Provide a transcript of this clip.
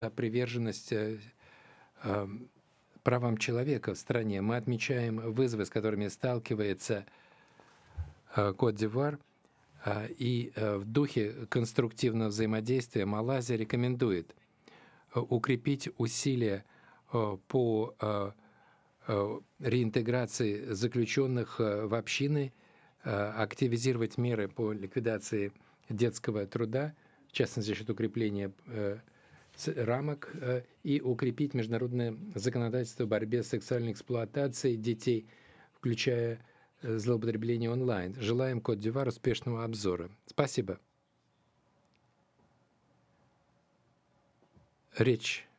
приверженность правам человека в стране. Мы отмечаем вызовы, с которыми сталкивается Кот-д'Ивуар, и в духе конструктивного взаимодействия Малайзия рекомендует укрепить усилия по реинтеграции заключенных в общины, активизировать меры по ликвидации детского труда, в частности, за счет укрепления рамок, и укрепить международное законодательство в борьбе с сексуальной эксплуатацией детей, включая злоупотребление онлайн. Желаем Кот-д'Ивуар успешного обзора. Спасибо. Речь